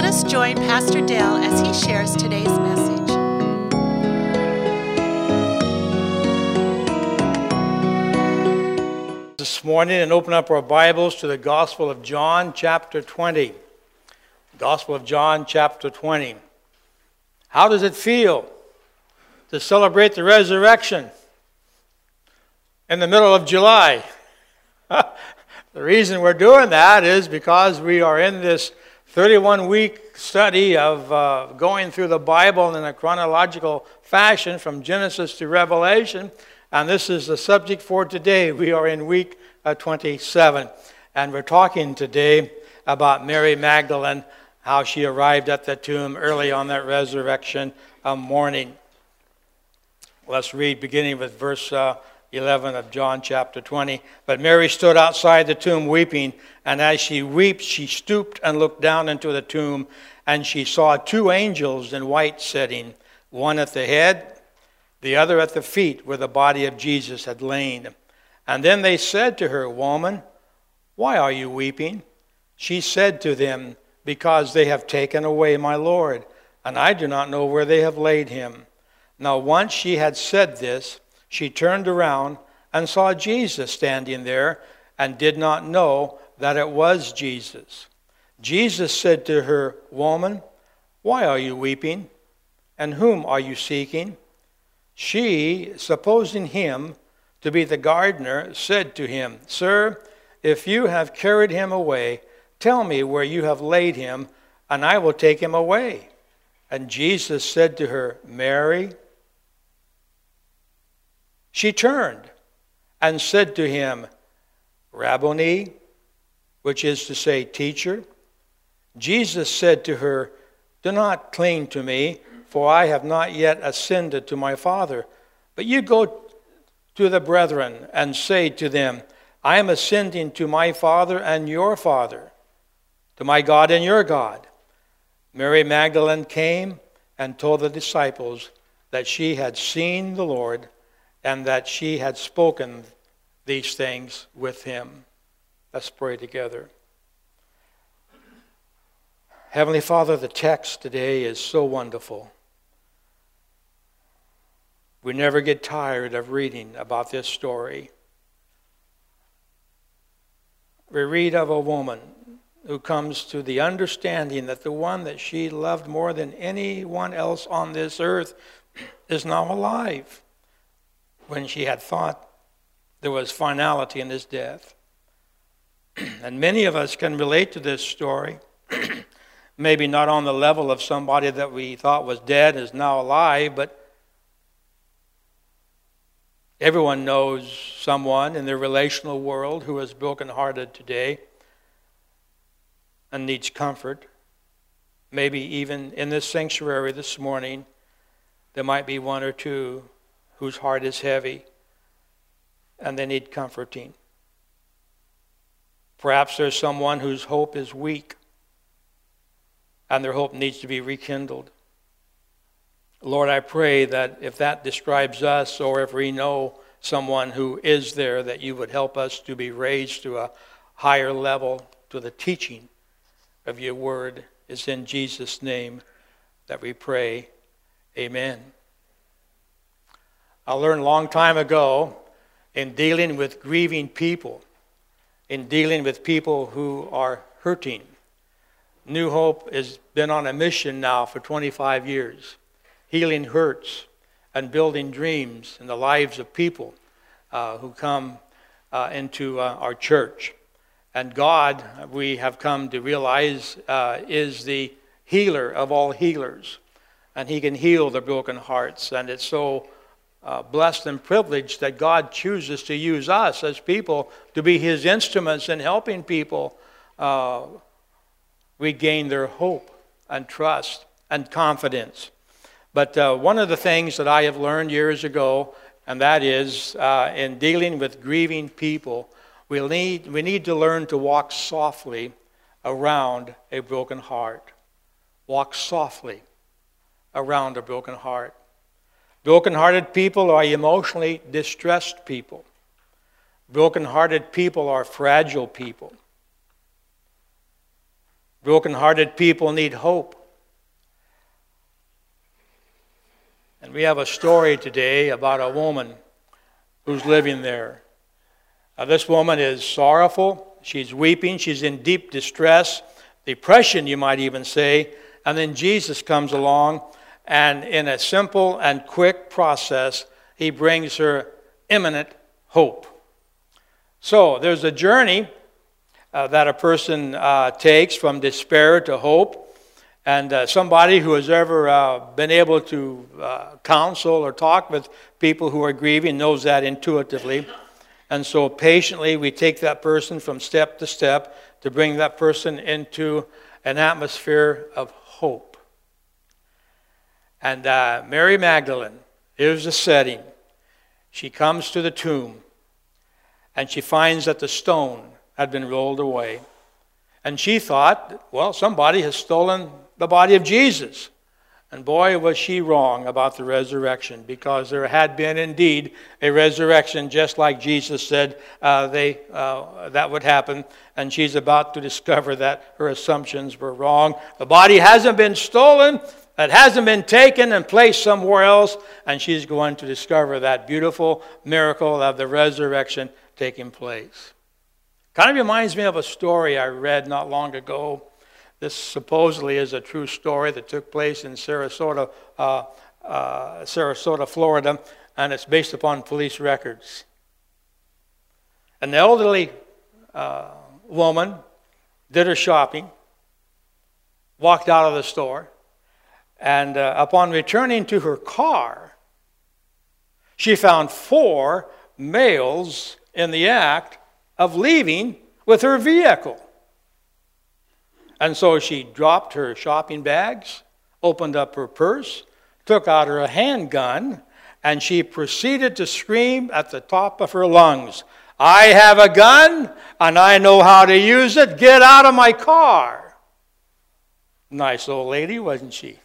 Let us join Pastor Dale as he shares today's message. This morning and open up our Bibles to the Gospel of John chapter 20. Gospel of John chapter 20. How does it feel to celebrate the resurrection in the middle of July? The reason we're doing that is because we are in this 31-week study of going through the Bible in a chronological fashion from Genesis to Revelation. And this is the subject for today. We are in week 27. And we're talking today about Mary Magdalene, how she arrived at the tomb early on that resurrection morning. Let's read beginning with verse 11 of John chapter 20. But Mary stood outside the tomb weeping, and as she wept, she stooped and looked down into the tomb, and she saw two angels in white sitting, one at the head, the other at the feet, where the body of Jesus had lain. And then they said to her, "Woman, why are you weeping?" She said to them, "Because they have taken away my Lord, and I do not know where they have laid him." Now once she had said this, she turned around and saw Jesus standing there, and did not know that it was Jesus. Jesus said to her, "Woman, why are you weeping? And whom are you seeking?" She, supposing him to be the gardener, said to him, "Sir, if you have carried him away, tell me where you have laid him, and I will take him away." And Jesus said to her, "Mary." She turned and said to him, "Rabboni," which is to say, teacher. Jesus said to her, "Do not cling to me, for I have not yet ascended to my Father. But you go to the brethren and say to them, I am ascending to my Father and your Father, to my God and your God." Mary Magdalene came and told the disciples that she had seen the Lord, and that she had spoken these things with him. Let's pray together. Heavenly Father, the text today is so wonderful. We never get tired of reading about this story. We read of a woman who comes to the understanding that the one that she loved more than anyone else on this earth is now alive, when she had thought there was finality in his death. And many of us can relate to this story, maybe not on the level of somebody that we thought was dead is now alive, but everyone knows someone in the relational world who is brokenhearted today and needs comfort. Maybe even in this sanctuary this morning, there might be one or two whose heart is heavy and they need comforting. Perhaps there's someone whose hope is weak and their hope needs to be rekindled. Lord, I pray that if that describes us, or if we know someone who is there, that you would help us to be raised to a higher level, to the teaching of your word. It's in Jesus' name that we pray. Amen. I learned a long time ago, in dealing with grieving people, in dealing with people who are hurting. New Hope has been on a mission now for 25 years, healing hurts and building dreams in the lives of people who come into our church. And God, we have come to realize, is the healer of all healers. And he can heal the broken hearts. And it's so blessed and privileged that God chooses to use us as people to be his instruments in helping people regain their hope and trust and confidence. But one of the things that I have learned years ago, and that is in dealing with grieving people, we need to learn to walk softly around a broken heart. Walk softly around a broken heart. Broken-hearted people are emotionally distressed people. Broken-hearted people are fragile people. Broken-hearted people need hope. And we have a story today about a woman who's living there. This woman is sorrowful. She's weeping. She's in deep distress, depression, you might even say. And then Jesus comes along, and in a simple and quick process, he brings her imminent hope. So there's a journey that a person takes from despair to hope. And somebody who has ever been able to counsel or talk with people who are grieving knows that intuitively. And so patiently we take that person from step to step to bring that person into an atmosphere of hope. And Mary Magdalene, here's the setting. She comes to the tomb and she finds that the stone had been rolled away. And she thought, well, somebody has stolen the body of Jesus. And boy, was she wrong about the resurrection, because there had been indeed a resurrection, just like Jesus said that would happen. And she's about to discover that her assumptions were wrong. The body hasn't been stolen. It hasn't been taken and placed somewhere else. And she's going to discover that beautiful miracle of the resurrection taking place. Kind of reminds me of a story I read not long ago. This supposedly is a true story that took place in Sarasota, Florida, and it's based upon police records. An elderly woman did her shopping, walked out of the store, and upon returning to her car, she found 4 males in the act of leaving with her vehicle. And so she dropped her shopping bags, opened up her purse, took out her handgun, and she proceeded to scream at the top of her lungs, "I have a gun, and I know how to use it. Get out of my car." Nice old lady, wasn't she?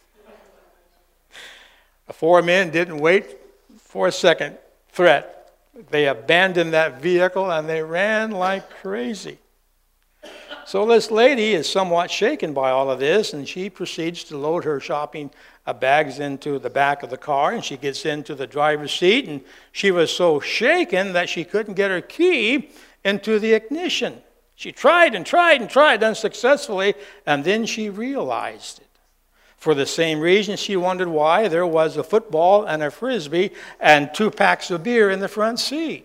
The 4 men didn't wait for a second threat. They abandoned that vehicle, and they ran like crazy. So this lady is somewhat shaken by all of this, and she proceeds to load her shopping bags into the back of the car, and she gets into the driver's seat, and she was so shaken that she couldn't get her key into the ignition. She tried and tried and tried unsuccessfully, and then she realized it. For the same reason, she wondered why there was a football and a frisbee and 2 packs of beer in the front seat.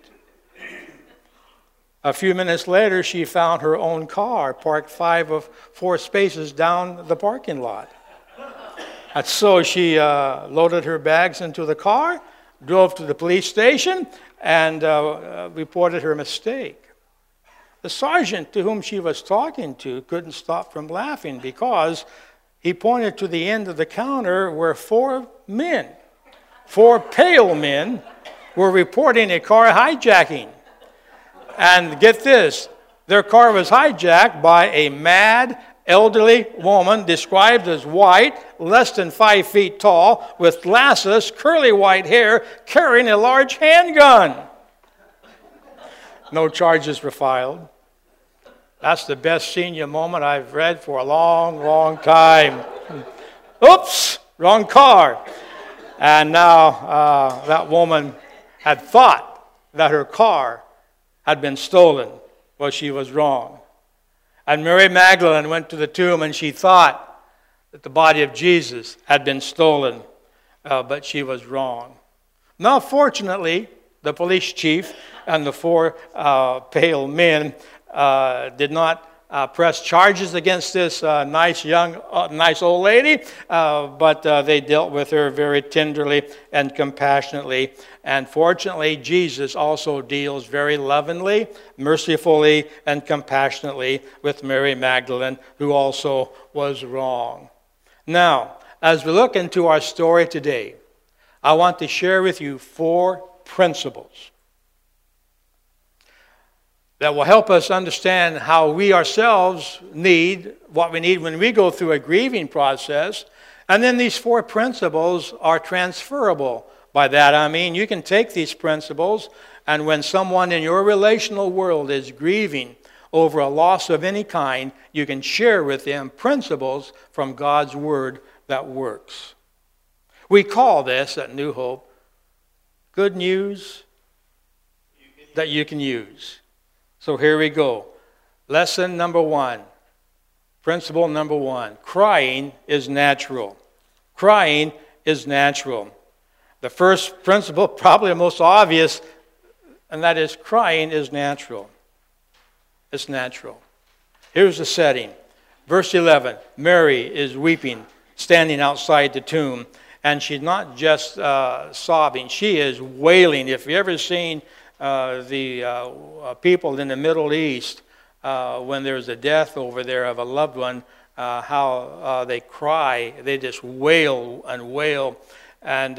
A few minutes later, she found her own car parked 5 of 4 spaces down the parking lot. And so she loaded her bags into the car, drove to the police station, and reported her mistake. The sergeant to whom she was talking to couldn't stop from laughing, because he pointed to the end of the counter where 4 men, 4 pale men, were reporting a car hijacking. And get this, their car was hijacked by a mad, elderly woman described as white, less than 5 feet tall, with glasses, curly white hair, carrying a large handgun. No charges were filed. That's the best senior moment I've read for a long, long time. Oops, wrong car. And now that woman had thought that her car had been stolen. Well, she was wrong. And Mary Magdalene went to the tomb, and she thought that the body of Jesus had been stolen, but she was wrong. Now, fortunately, the police chief and the 4 pale men did not press charges against this nice old lady, but they dealt with her very tenderly and compassionately. And fortunately, Jesus also deals very lovingly, mercifully, and compassionately with Mary Magdalene, who also was wrong. Now, as we look into our story today, I want to share with you 4 principles that will help us understand how we ourselves need what we need when we go through a grieving process. And then these 4 principles are transferable. By that I mean you can take these principles, and when someone in your relational world is grieving over a loss of any kind, you can share with them principles from God's Word that works. We call this at New Hope good news that you can use. So here we go. Lesson number 1. Principle number 1. Crying is natural. Crying is natural. The first principle, probably the most obvious, and that is crying is natural. It's natural. Here's the setting. Verse 11. Mary is weeping, standing outside the tomb. And she's not just sobbing. She is wailing. If you've ever seen the people in the Middle East, when there's a death over there of a loved one, how they cry. They just wail and wail. And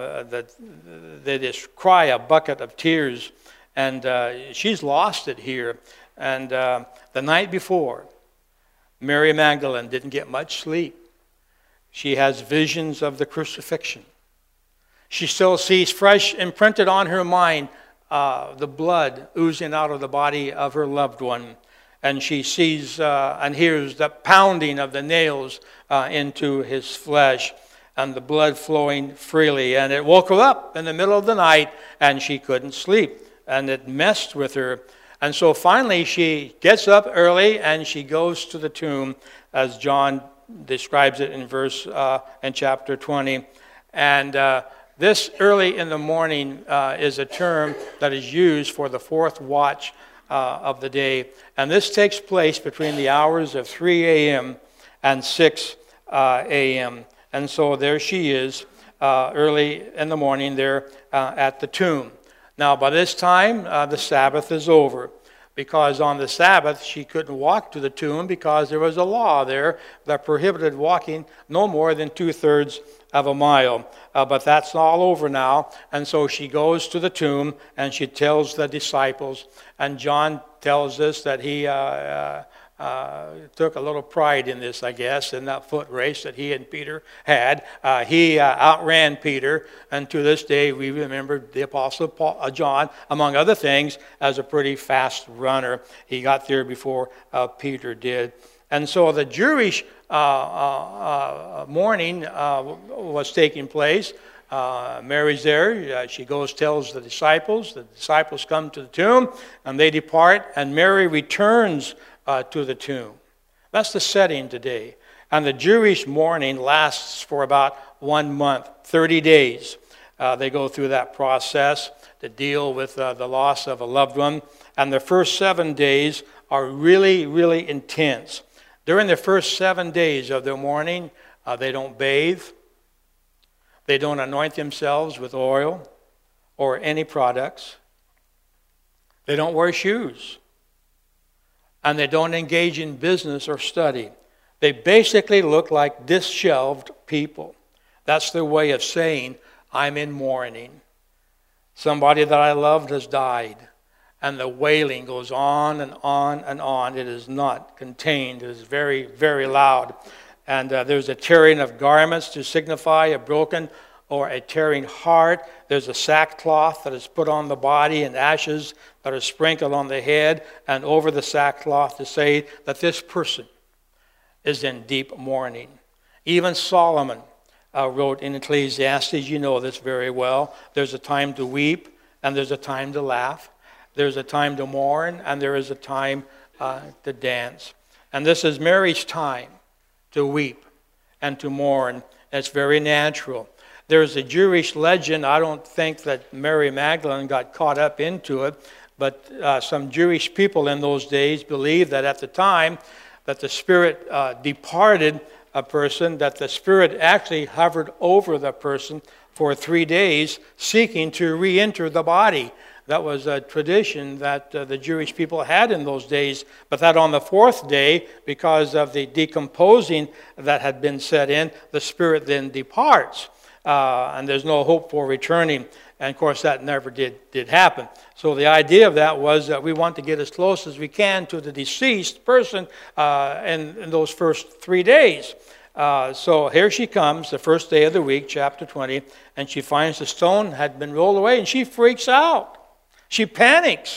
they just cry a bucket of tears. And she's lost it here. And the night before, Mary Magdalene didn't get much sleep. She has visions of the crucifixion. She still sees fresh imprinted on her mind the blood oozing out of the body of her loved one. And she sees and hears the pounding of the nails into his flesh and the blood flowing freely. And it woke her up in the middle of the night and she couldn't sleep. And it messed with her. And so finally she gets up early and she goes to the tomb, as John describes it in chapter 20. And this early in the morning is a term that is used for the fourth watch of the day. And this takes place between the hours of 3 a.m. and 6 a.m. And so there she is early in the morning there at the tomb. Now by this time the Sabbath is over. Because on the Sabbath, she couldn't walk to the tomb because there was a law there that prohibited walking no more than 2/3 of a mile. But that's all over now. And so she goes to the tomb and she tells the disciples. And John tells us that he took a little pride in this, I guess, in that foot race that he and Peter had. He outran Peter, and to this day we remember the Apostle John, among other things, as a pretty fast runner. He got there before Peter did. And so the Jewish mourning was taking place. Mary's there. She goes, tells the disciples. The disciples come to the tomb, and they depart, and Mary returns to the tomb. That's the setting today. And the Jewish mourning lasts for about 1 month, 30 days. They go through that process to deal with the loss of a loved one. And the first 7 days are really, really intense. During the first 7 days of their mourning, they don't bathe. They don't anoint themselves with oil or any products. They don't wear shoes. And they don't engage in business or study. They basically look like disheveled people. That's their way of saying, I'm in mourning. Somebody that I loved has died. And the wailing goes on and on and on. It is not contained. It is very, very loud. And there's a tearing of garments to signify a broken or a tearing heart. There's a sackcloth that is put on the body and ashes that are sprinkled on the head and over the sackcloth to say that this person is in deep mourning. Even Solomon wrote in Ecclesiastes, you know this very well, there's a time to weep and there's a time to laugh. There's a time to mourn and there is a time to dance. And this is Mary's time to weep and to mourn. It's very natural. There's a Jewish legend. I don't think that Mary Magdalene got caught up into it, but some Jewish people in those days believed that at the time that the Spirit departed a person, that the Spirit actually hovered over the person for 3 days, seeking to re-enter the body. That was a tradition that the Jewish people had in those days. But that on the 4th day, because of the decomposing that had been set in, the Spirit then departs. And there's no hope for returning. And of course, that never did happen. So the idea of that was that we want to get as close as we can to the deceased person in those first 3 days. So here she comes, the first day of the week, chapter 20, and she finds the stone had been rolled away, and she freaks out. She panics.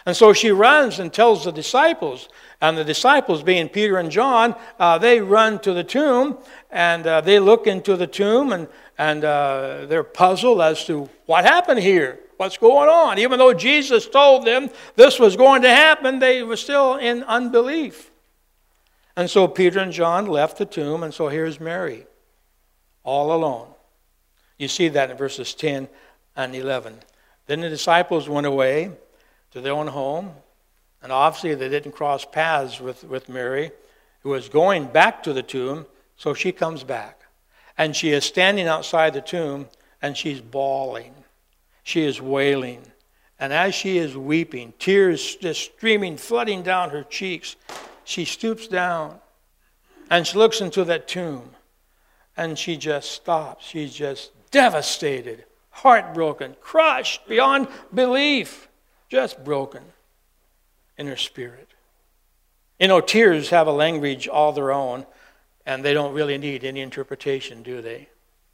And so she runs and tells the disciples, and the disciples, being Peter and John, they run to the tomb, and they look into the tomb, and they're puzzled as to what happened here, what's going on. Even though Jesus told them this was going to happen, they were still in unbelief. And so Peter and John left the tomb, and so here's Mary, all alone. You see that in verses 10 and 11. Then the disciples went away to their own home, and obviously they didn't cross paths with Mary, who was going back to the tomb, so she comes back. And she is standing outside the tomb, and she's bawling. She is wailing. And as she is weeping, tears just streaming, flooding down her cheeks, she stoops down, and she looks into that tomb, and she just stops. She's just devastated, heartbroken, crushed beyond belief, just broken in her spirit. You know, tears have a language all their own, and they don't really need any interpretation, do they?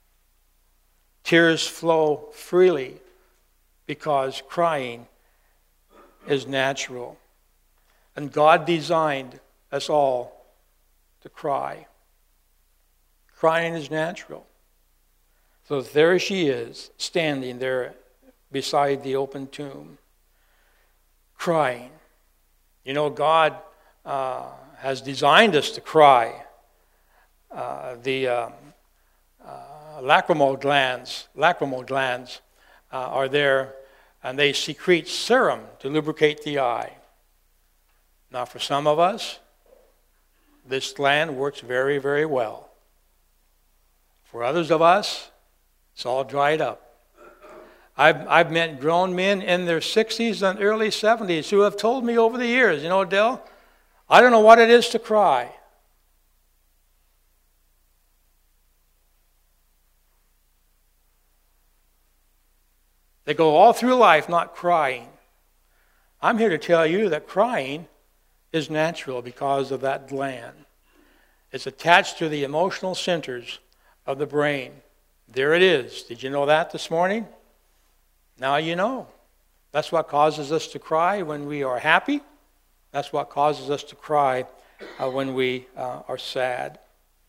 Tears flow freely because crying is natural. And God designed us all to cry. Crying is natural. So there she is, standing there beside the open tomb, crying. You know, God has designed us to cry. The lacrimal glands are there, and they secrete serum to lubricate the eye. Now, for some of us, this gland works very, very well. For others of us, it's all dried up. I've met grown men in their 60s and early 70s who have told me over the years, you know, Dell, I don't know what it is to cry. They go all through life not crying. I'm here to tell you that crying is natural because of that gland. It's attached to the emotional centers of the brain. There it is. Did you know that this morning? Now you know. That's what causes us to cry when we are happy. That's what causes us to cry when we are sad.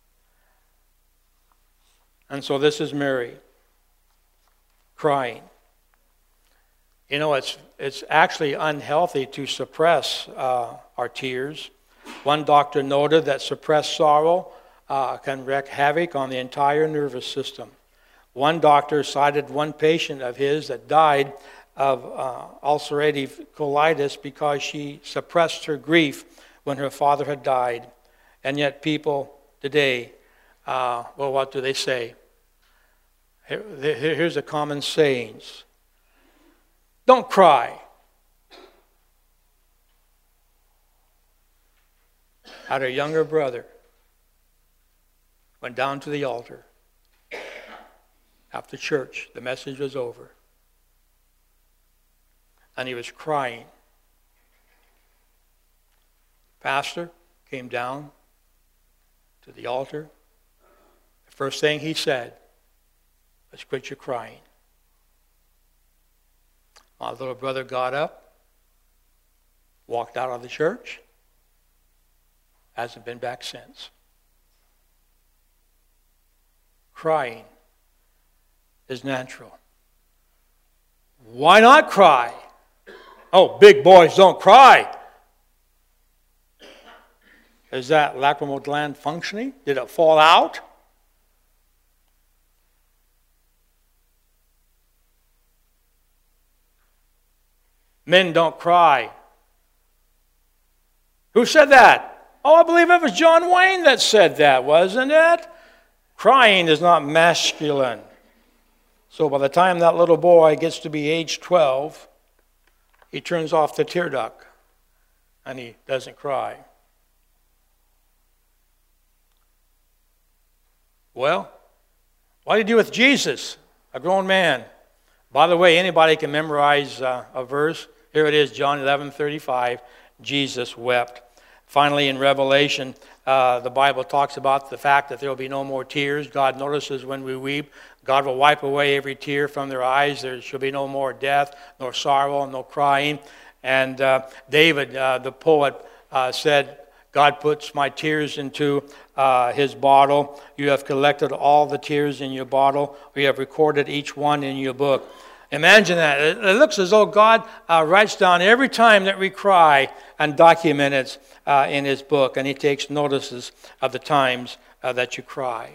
And so this is Mary crying. You know, it's actually unhealthy to suppress our tears. One doctor noted that suppressed sorrow can wreak havoc on the entire nervous system. One doctor cited one patient of his that died of ulcerative colitis because she suppressed her grief when her father had died. And yet people today, well, what do they say? Here's a common sayings. Don't cry. Had her younger brother went down to the altar after church. The message was over. And he was crying. Pastor came down to the altar. The first thing he said was, quit your crying. My little brother got up, walked out of the church, hasn't been back since. Crying is natural. Why not cry? Oh, big boys don't cry. Is that lacrimal gland functioning? Did it fall out? Men don't cry. Who said that? Oh, I believe it was John Wayne that said that, wasn't it? Crying is not masculine. So by the time that little boy gets to be age 12, he turns off the tear duct and he doesn't cry. Well, what did he do with Jesus, a grown man? By the way, anybody can memorize a verse. Here it is, John 11:35. Jesus wept. Finally, in Revelation, the Bible talks about the fact that there will be no more tears. God notices when we weep. God will wipe away every tear from their eyes. There shall be no more death, nor sorrow, no crying. And David, the poet, said, God puts my tears into his bottle. You have collected all the tears in your bottle. We have recorded each one in your book. Imagine that. It looks as though God writes down every time that we cry and documents it in his book, and he takes notices of the times that you cry.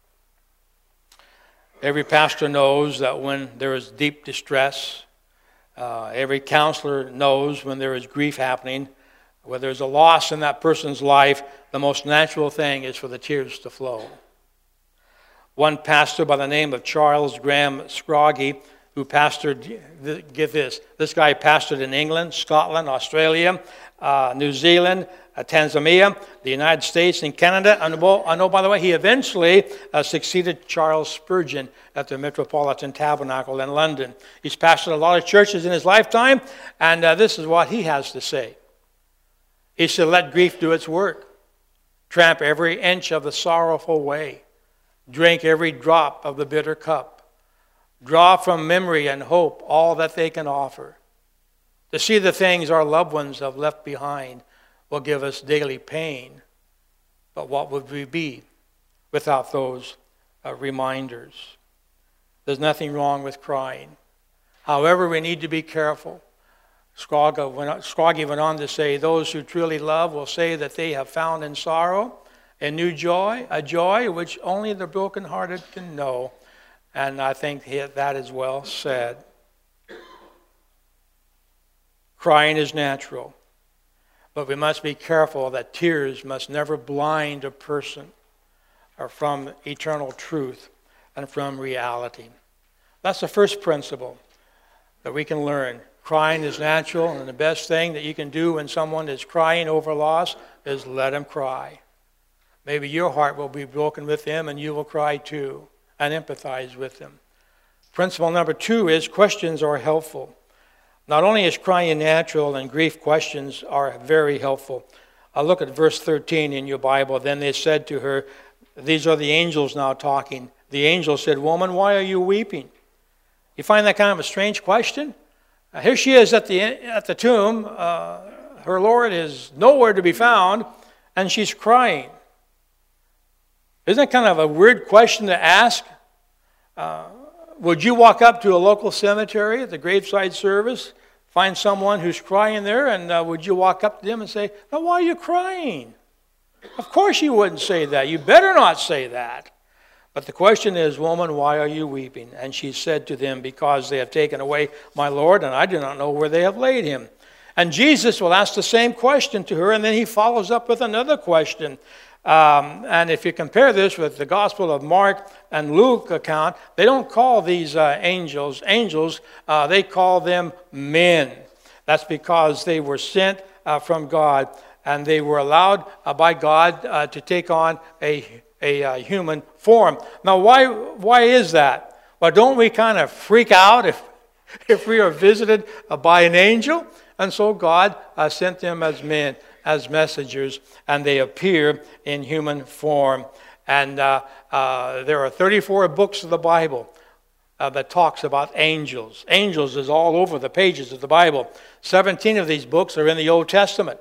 Every pastor knows that when there is deep distress, every counselor knows when there is grief happening, where there's a loss in that person's life, the most natural thing is for the tears to flow. One pastor by the name of Charles Graham Scroggie, who pastored, get this guy pastored in England, Scotland, Australia, New Zealand, Tanzania, the United States, and Canada. And I know, by the way, he eventually succeeded Charles Spurgeon at the Metropolitan Tabernacle in London. He's pastored a lot of churches in his lifetime, and this is what he has to say. He said, let grief do its work. Tramp every inch of the sorrowful way. Drink every drop of the bitter cup. Draw from memory and hope all that they can offer. To see the things our loved ones have left behind will give us daily pain. But what would we be without those reminders? There's nothing wrong with crying. However, we need to be careful. Scroggie went on to say, those who truly love will say that they have found in sorrow a new joy, a joy which only the brokenhearted can know. And I think that is well said. Crying is natural, but we must be careful that tears must never blind a person from eternal truth and from reality. That's the first principle that we can learn. Crying is natural, and the best thing that you can do when someone is crying over loss is let them cry. Maybe your heart will be broken with them, and you will cry too, and empathize with them. Principle number 2 is questions are helpful. Not only is crying natural, and grief questions are very helpful. Look at verse 13 in your Bible. Then they said to her, these are the angels now talking. The angel said, woman, why are you weeping? You find that kind of a strange question? Here she is at the tomb. Her Lord is nowhere to be found, and she's crying. Isn't that kind of a weird question to ask? Would you walk up to a local cemetery at the graveside service, find someone who's crying there, and would you walk up to them and say, now, why are you crying? Of course you wouldn't say that. You better not say that. But the question is, woman, why are you weeping? And she said to them, because they have taken away my Lord, and I do not know where they have laid him. And Jesus will ask the same question to her, and then he follows up with another question. And if you compare this with the Gospel of Mark and Luke account, they don't call these angels, they call them men. That's because they were sent from God, and they were allowed by God to take on a human form. Now, why is that? Well, don't we kind of freak out if we are visited by an angel? And so God sent them as men, as messengers, and they appear in human form. And there are 34 books of the Bible that talks about angels. Angels is all over the pages of the Bible. 17 of these books are in the Old Testament.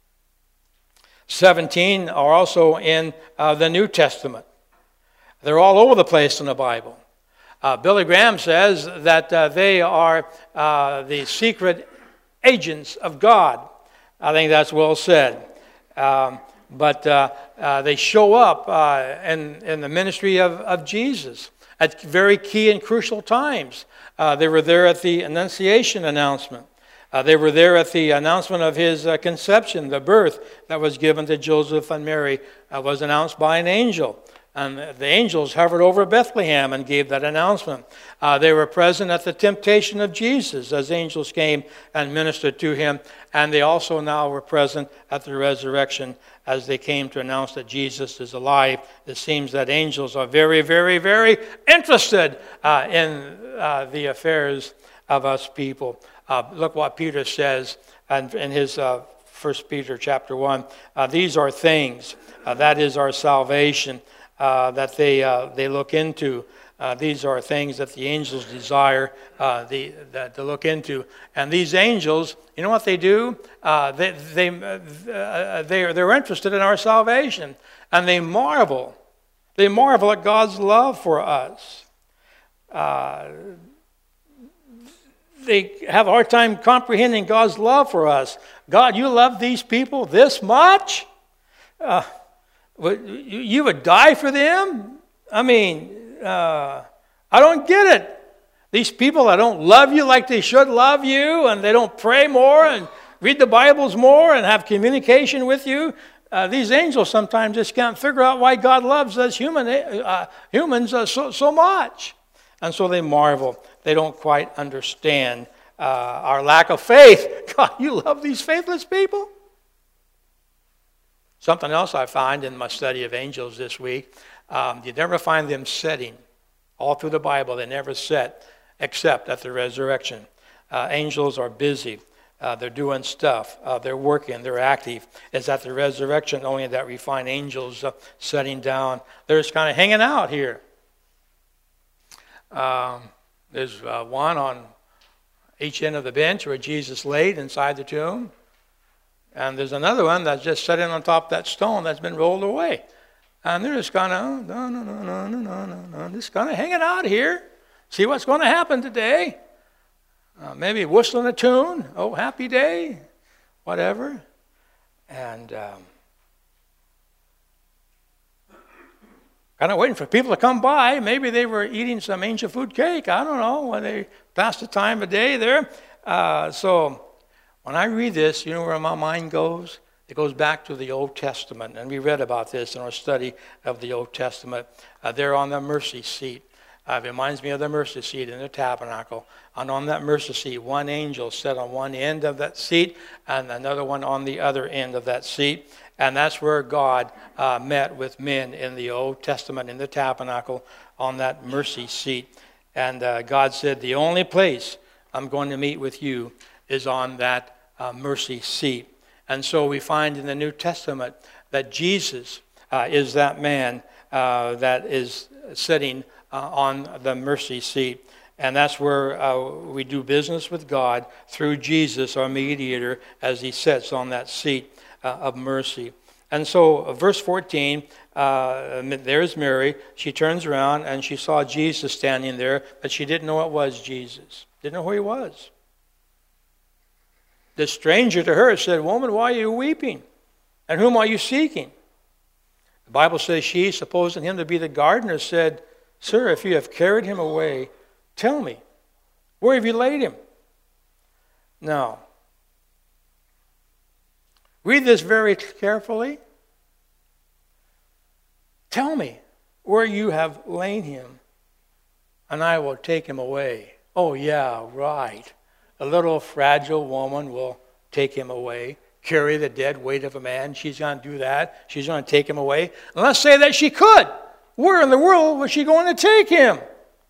17 are also in the New Testament. They're all over the place in the Bible. Billy Graham says that they are the secret agents of God. I think that's well said. But they show up in the ministry of Jesus at very key and crucial times. They were there at the Annunciation announcement. They were there at the announcement of his conception. The birth that was given to Joseph and Mary was announced by an angel. And the angels hovered over Bethlehem and gave that announcement. They were present at the temptation of Jesus as angels came and ministered to him. And they also now were present at the resurrection as they came to announce that Jesus is alive. It seems that angels are very, very, very interested in the affairs of us people. Look what Peter says in his 1 Peter chapter 1. These are things, that is our salvation, that they look into. These are things that the angels desire to look into. And these angels, you know what they do? They're interested in our salvation. And they marvel. They marvel at God's love for us. They have a hard time comprehending God's love for us. God, you love these people this much? You would die for them? I mean, I don't get it. These people that don't love you like they should love you, and they don't pray more and read the Bibles more and have communication with you. These angels sometimes just can't figure out why God loves us humans so much. And so they marvel. They don't quite understand our lack of faith. God, you love these faithless people? Something else I find in my study of angels this week, you never find them sitting. All through the Bible, they never sit except at the resurrection. Angels are busy. They're doing stuff. They're working. They're active. It's at the resurrection only that we find angels sitting down. They're just kind of hanging out here. There's one on each end of the bench where Jesus laid inside the tomb. And there's another one that's just sitting on top of that stone that's been rolled away. And they're just kind of, just kind of hanging out here. See what's going to happen today. Maybe whistling a tune. Oh, happy day. Whatever. And kind of waiting for people to come by. Maybe they were eating some angel food cake. I don't know, when they passed the time of day there. So when I read this, you know where my mind goes? It goes back to the Old Testament. And we read about this in our study of the Old Testament. They're on the mercy seat. It reminds me of the mercy seat in the tabernacle. And on that mercy seat, one angel sat on one end of that seat and another one on the other end of that seat. And that's where God met with men in the Old Testament, in the tabernacle, on that mercy seat. And God said, the only place I'm going to meet with you is on that mercy seat. And so we find in the New Testament that Jesus is that man that is sitting on the mercy seat. And that's where we do business with God through Jesus, our mediator, as he sits on that seat of mercy. And so verse 14, there's Mary. She turns around and she saw Jesus standing there, but she didn't know it was Jesus. Didn't know who he was. The stranger to her said, "Woman, why are you weeping? And whom are you seeking?" The Bible says she, supposing him to be the gardener, said, "Sir, if you have carried him away, tell me, where have you laid him?" Now, read this very carefully. Tell me where you have laid him, and I will take him away. Oh, yeah, right. A little fragile woman will take him away, carry the dead weight of a man. She's going to do that. She's going to take him away. And let's say that she could. Where in the world was she going to take him?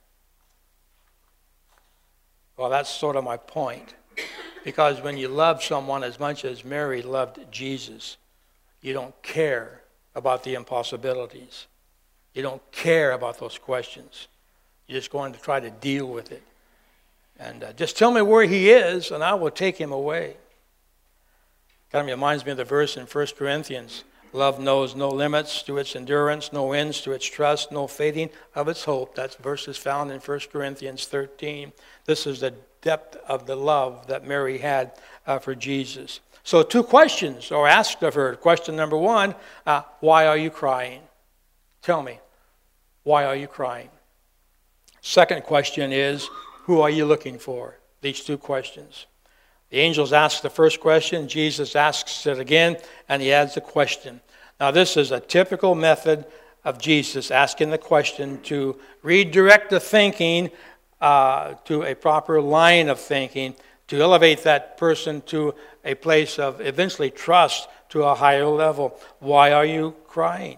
Well, that's sort of my point. Because when you love someone as much as Mary loved Jesus, you don't care about the impossibilities. You don't care about those questions. You're just going to try to deal with it. And just tell me where he is, and I will take him away. Kind of reminds me of the verse in 1 Corinthians. Love knows no limits to its endurance, no ends to its trust, no fading of its hope. That verse is found in 1 Corinthians 13. This is the depth of the love that Mary had for Jesus. So 2 questions are asked of her. Question number 1, why are you crying? Tell me, why are you crying? Second question is, who are you looking for? These 2 questions. The angels ask the first question, Jesus asks it again, and he adds a question. Now this is a typical method of Jesus asking the question to redirect the thinking to a proper line of thinking, to elevate that person to a place of eventually trust to a higher level. Why are you crying?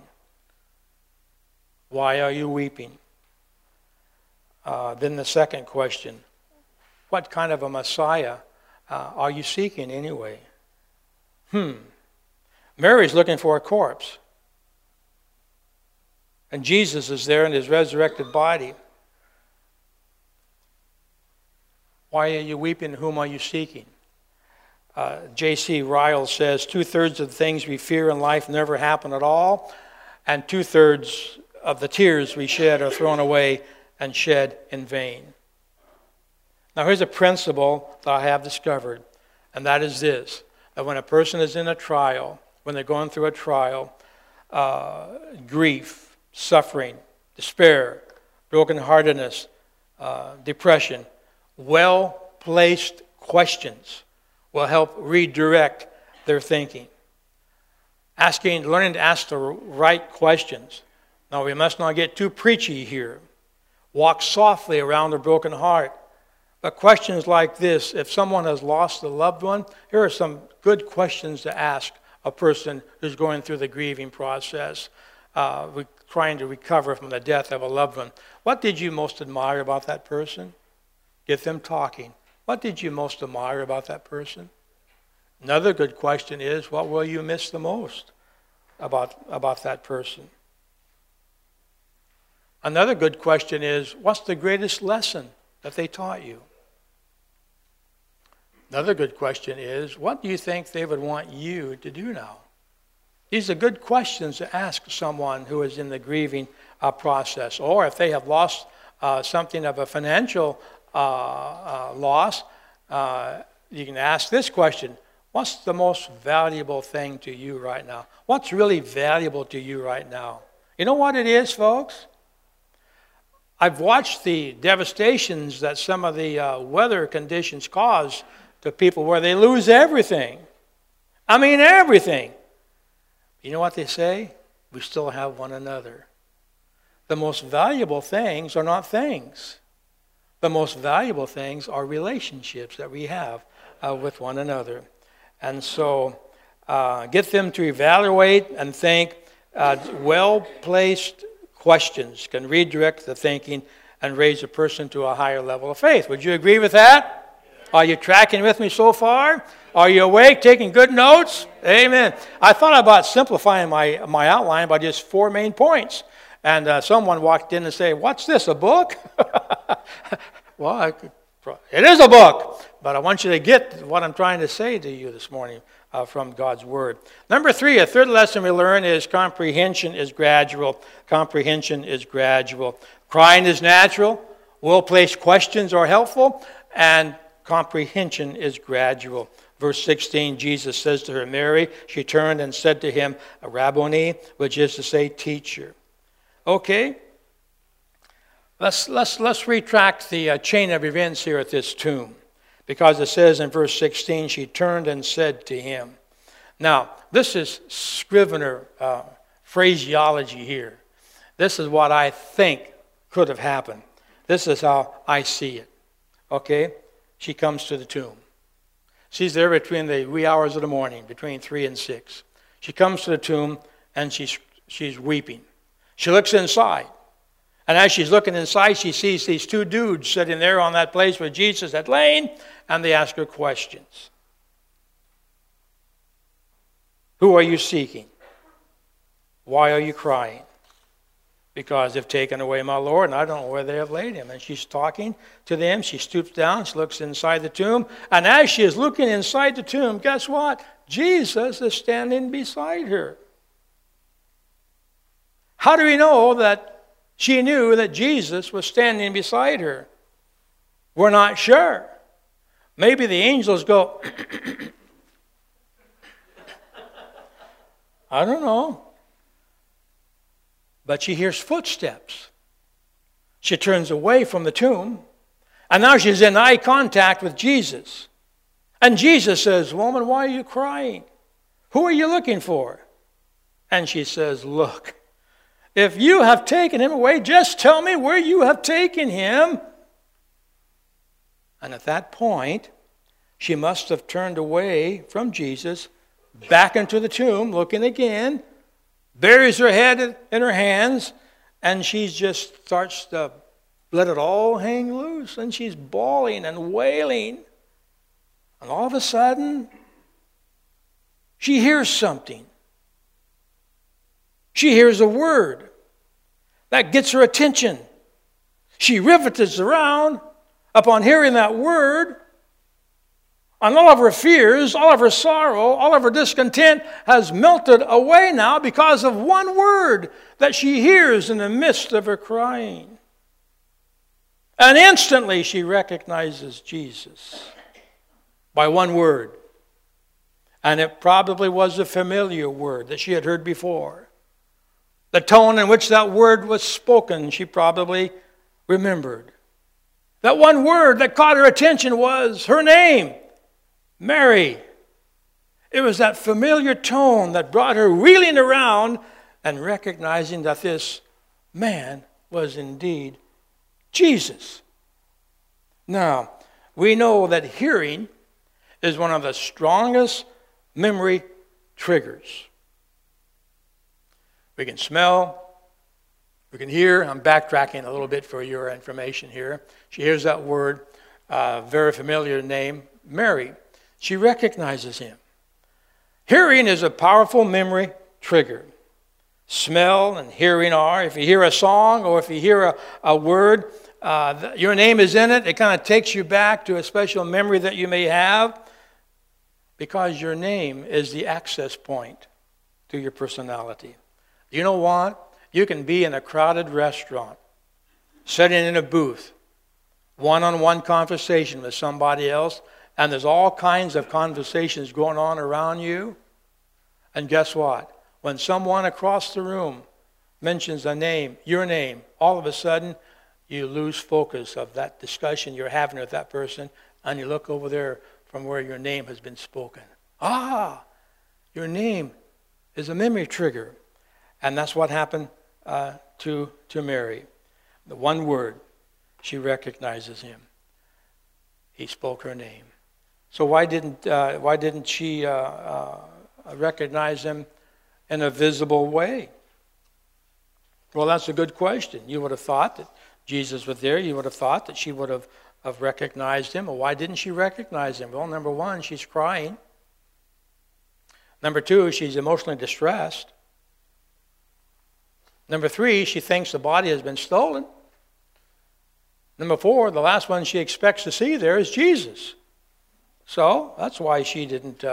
Why are you weeping? Then the second question, what kind of a Messiah are you seeking anyway? Mary's looking for a corpse. And Jesus is there in his resurrected body. Why are you weeping? Whom are you seeking? J.C. Ryle says, 2/3 of the things we fear in life never happen at all, and 2/3 of the tears we shed are thrown away and shed in vain. Now here's a principle that I have discovered, and that is this, that when a person is in a trial, when they're going through a trial, grief, suffering, despair, brokenheartedness, depression, well-placed questions will help redirect their thinking. Learning to ask the right questions. Now, we must not get too preachy here. Walk softly around a broken heart. But questions like this, if someone has lost a loved one, here are some good questions to ask a person who's going through the grieving process, trying to recover from the death of a loved one. What did you most admire about that person? Get them talking. What did you most admire about that person? Another good question is, what will you miss the most about that person? Another good question is, what's the greatest lesson that they taught you? Another good question is, what do you think they would want you to do now? These are good questions to ask someone who is in the grieving process. Or if they have lost something of a financial loss, you can ask this question: what's the most valuable thing to you right now? What's really valuable to you right now? You know what it is, folks? I've watched the devastations that some of the weather conditions cause to people where they lose everything. I mean, everything. You know what they say? We still have one another. The most valuable things are not things. The most valuable things are relationships that we have with one another. And so get them to evaluate and think. Well-placed questions can redirect the thinking and raise a person to a higher level of faith. Would you agree with that? Are you tracking with me so far? Are you awake, taking good notes? Amen. I thought about simplifying my outline by just 4 main points. And someone walked in and said, "What's this, a book?" Well, it is a book. But I want you to get what I'm trying to say to you this morning from God's Word. Number 3, a third lesson we learn is comprehension is gradual. Comprehension is gradual. Crying is natural. Well-placed questions are helpful. And comprehension is gradual. Verse 16, Jesus says to her, "Mary." She turned and said to him, "Rabboni," which is to say, teacher. Okay, let's retract the chain of events here at this tomb, because it says in verse 16, she turned and said to him. Now, this is Scrivener phraseology here. This is what I think could have happened. This is how I see it. Okay, she comes to the tomb. She's there between the wee hours of the morning, between 3 and 6. She comes to the tomb and she's weeping. She looks inside. And as she's looking inside, she sees these 2 dudes sitting there on that place where Jesus had lain, and they ask her questions. Who are you seeking? Why are you crying? Because they've taken away my Lord, and I don't know where they have laid him. And she's talking to them. She stoops down. She looks inside the tomb. And as she is looking inside the tomb, guess what? Jesus is standing beside her. How do we know that she knew that Jesus was standing beside her? We're not sure. Maybe the angels go, I don't know. But she hears footsteps. She turns away from the tomb, and now she's in eye contact with Jesus. And Jesus says, "Woman, why are you crying? Who are you looking for?" And she says, "Look, if you have taken him away, just tell me where you have taken him." And at that point, she must have turned away from Jesus, back into the tomb, looking again, buries her head in her hands, and she just starts to let it all hang loose, and she's bawling and wailing. And all of a sudden, she hears something. She hears a word that gets her attention. She rivets around, Upon hearing that word, and all of her fears, all of her sorrow, all of her discontent has melted away now because of one word that she hears in the midst of her crying. And instantly she recognizes Jesus by one word. And it probably was a familiar word that she had heard before. The tone in which that word was spoken, she probably remembered. That one word that caught her attention was her name, Mary. It was that familiar tone that brought her wheeling around and recognizing that this man was indeed Jesus. Now, we know that hearing is one of the strongest memory triggers. We can smell, we can hear. I'm backtracking a little bit for your information here. She hears that word, very familiar name, Mary. She recognizes him. Hearing is a powerful memory trigger. Smell and hearing are. If you hear a song or if you hear a word, your name is in it. It kind of takes you back to a special memory that you may have because your name is the access point to your personality. You know what? You can be in a crowded restaurant, sitting in a booth, one-on-one conversation with somebody else, and there's all kinds of conversations going on around you. And guess what? When someone across the room mentions a name, your name, all of a sudden you lose focus of that discussion you're having with that person, and you look over there from where your name has been spoken. Ah, your name is a memory trigger. And that's what happened to Mary. The one word, she recognizes him. He spoke her name. So why didn't she recognize him in a visible way? Well, that's a good question. You would have thought that Jesus was there. You would have thought that she would have recognized him. Well, why didn't she recognize him? Well, number one, she's crying. Number two, she's emotionally distressed. Number three, she thinks the body has been stolen. Number four, the last one she expects to see there is Jesus. So that's why she didn't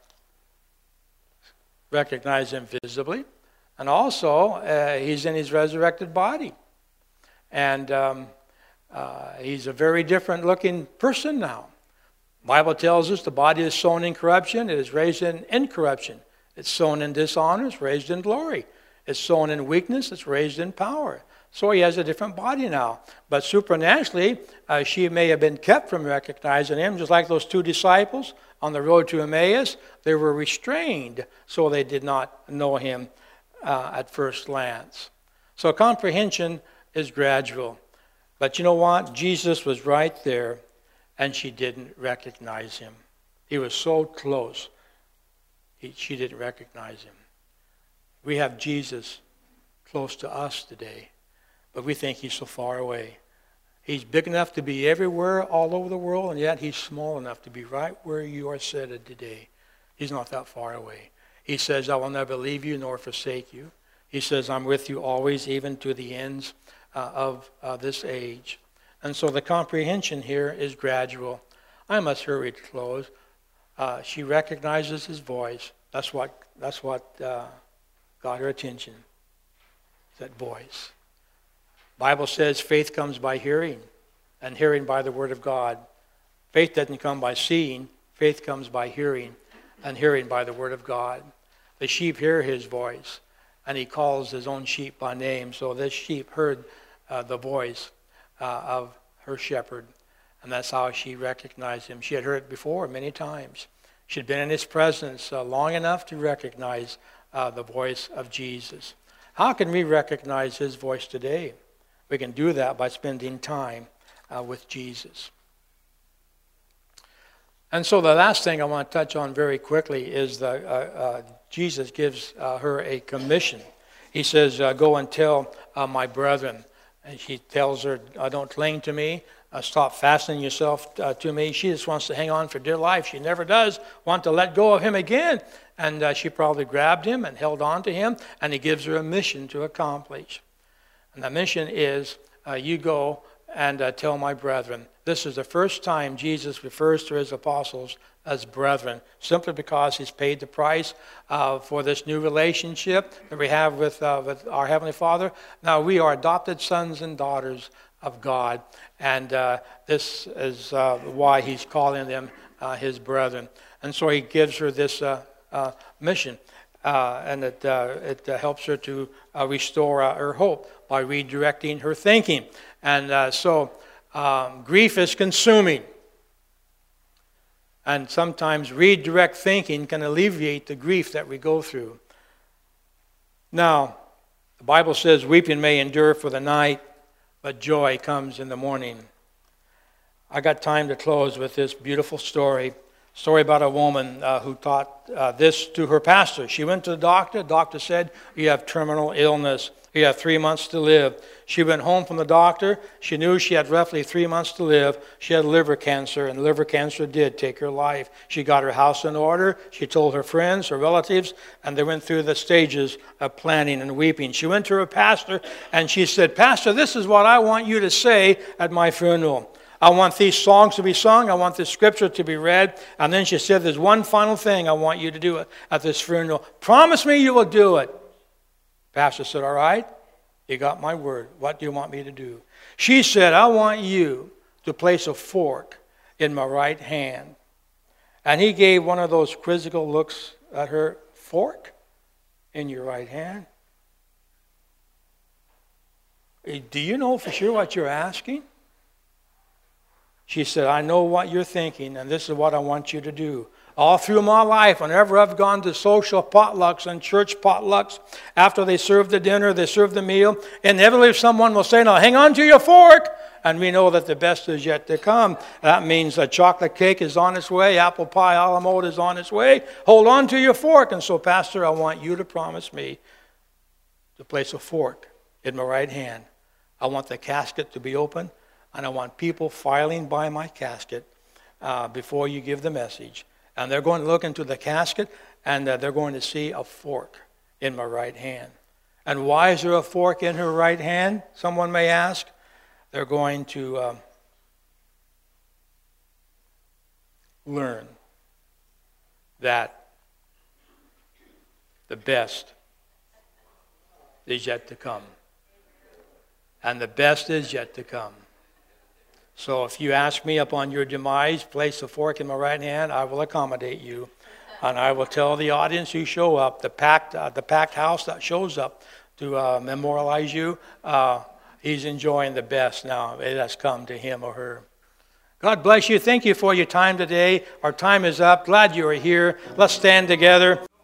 recognize him visibly. And also, he's in his resurrected body. And he's a very different looking person now. The Bible tells us the body is sown in corruption, it is raised in incorruption. It's sown in dishonor, it's raised in glory. It's sown in weakness, it's raised in power. So he has a different body now. But supernaturally, she may have been kept from recognizing him, just like those two disciples on the road to Emmaus. They were restrained, so they did not know him at first glance. So comprehension is gradual. But you know what? Jesus was right there, and she didn't recognize him. He was so close, she didn't recognize him. We have Jesus close to us today, but we think he's so far away. He's big enough to be everywhere, all over the world, and yet he's small enough to be right where you are seated today. He's not that far away. He says, I will never leave you nor forsake you. He says, I'm with you always, even to the ends of this age. And so the comprehension here is gradual. I must hurry to close. She recognizes his voice. That's what got her attention, that voice. Bible says faith comes by hearing, and hearing by the word of God. Faith doesn't come by seeing. Faith comes by hearing, and hearing by the word of God. The sheep hear his voice, and he calls his own sheep by name. So this sheep heard the voice of her shepherd, and that's how she recognized him. She had heard it before many times. She had been in his presence long enough to recognize the voice of Jesus. How can we recognize his voice today? We can do that by spending time with Jesus. And so the last thing I want to touch on very quickly is Jesus gives her a commission. He says, go and tell my brethren. And she tells her, don't cling to me. Stop fastening yourself to me. She just wants to hang on for dear life. She never does want to let go of him again. And she probably grabbed him and held on to him. And he gives her a mission to accomplish. And the mission is, you go and tell my brethren. This is the first time Jesus refers to his apostles as brethren, simply because he's paid the price for this new relationship that we have with our Heavenly Father. Now we are adopted sons and daughters of God, and this is why he's calling them his brethren. And so he gives her this mission, and it helps her to restore her hope by redirecting her thinking. And so grief is consuming. And sometimes redirect thinking can alleviate the grief that we go through. Now, the Bible says weeping may endure for the night, but joy comes in the morning. I got time to close with this beautiful story about a woman who taught this to her pastor. She went to the doctor. The doctor said, you have terminal illness. You have 3 months to live. She went home from the doctor. She knew she had roughly 3 months to live. She had liver cancer, and liver cancer did take her life. She got her house in order. She told her friends, her relatives, and they went through the stages of planning and weeping. She went to her pastor, and she said, Pastor, this is what I want you to say at my funeral. I want these songs to be sung. I want this scripture to be read. And then she said, there's one final thing I want you to do at this funeral. Promise me you will do it. Pastor said, all right, you got my word. What do you want me to do? She said, I want you to place a fork in my right hand. And he gave one of those quizzical looks at her. Fork in your right hand? Do you know for sure what you're asking? She said, I know what you're thinking, and this is what I want you to do. All through my life, whenever I've gone to social potlucks and church potlucks, after they serve the dinner, they serve the meal, inevitably someone will say, now hang on to your fork. And we know that the best is yet to come. That means a chocolate cake is on its way, apple pie a la mode is on its way. Hold on to your fork. And so, Pastor, I want you to promise me to place a fork in my right hand. I want the casket to be open, and I want people filing by my casket before you give the message. And they're going to look into the casket, and they're going to see a fork in my right hand. And why is there a fork in her right hand, someone may ask? They're going to learn that the best is yet to come. And the best is yet to come. So if you ask me upon your demise, place a fork in my right hand, I will accommodate you. And I will tell the audience who show up, the packed house that shows up to memorialize you, he's enjoying the best now. It has come to him or her. God bless you. Thank you for your time today. Our time is up. Glad you are here. Let's stand together.